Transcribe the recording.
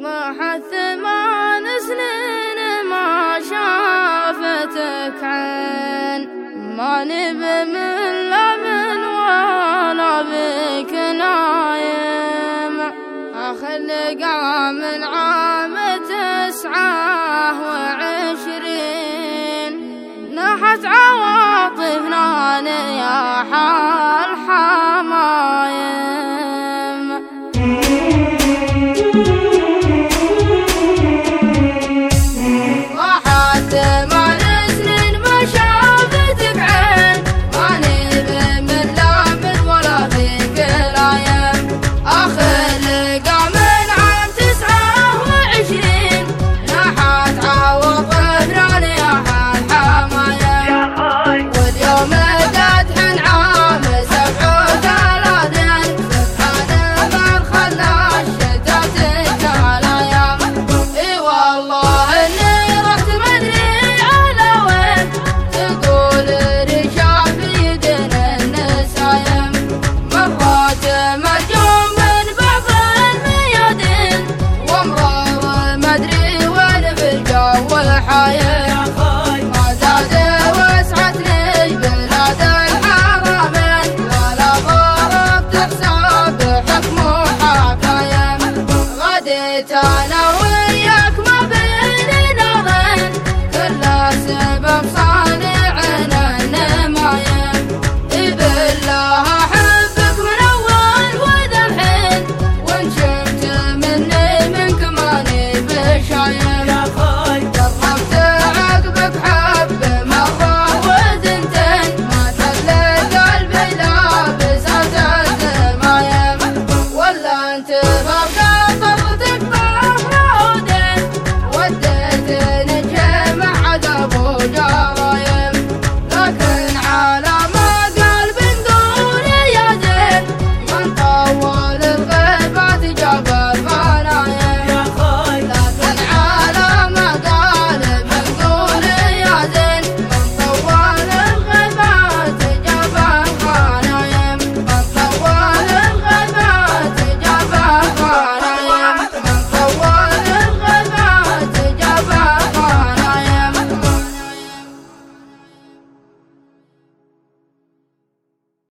ما 8 سنين ما شافتك عين، ما نبي من لبن ولا بك نايم. آخر لقى من عام 29 نحت عواطفنا نياح الحمايم. راحت 8 سنين ما شافتك عين، ما نبي من لابد ولا فيك الايام. اخر لقى من عام 29 نحت عواطفنا نياح الحمايم. واليوم دحين عام 37 سبحان من خلى الشتا تنتهى الايام. اي والله اني رحت مدري على وين، تقول رجال بيدنا النسايم. مرات مرجوم من بعض الميادين، وامرار مدري وين في الجو الحايم. ما زاد وسعتني بلاد الحرمين، ولا ضربت حساب حكم وحكايم. غديت انا وياك ما بيننا غين، كل سبب صانعنا النمايم. بالله احبك من اول وذا الحين، وان شفت مني منك ماني بشايم. جربت عقبك حب مرة وثنتين، ما تخلى قلبي لابس الزمايم. ولا انت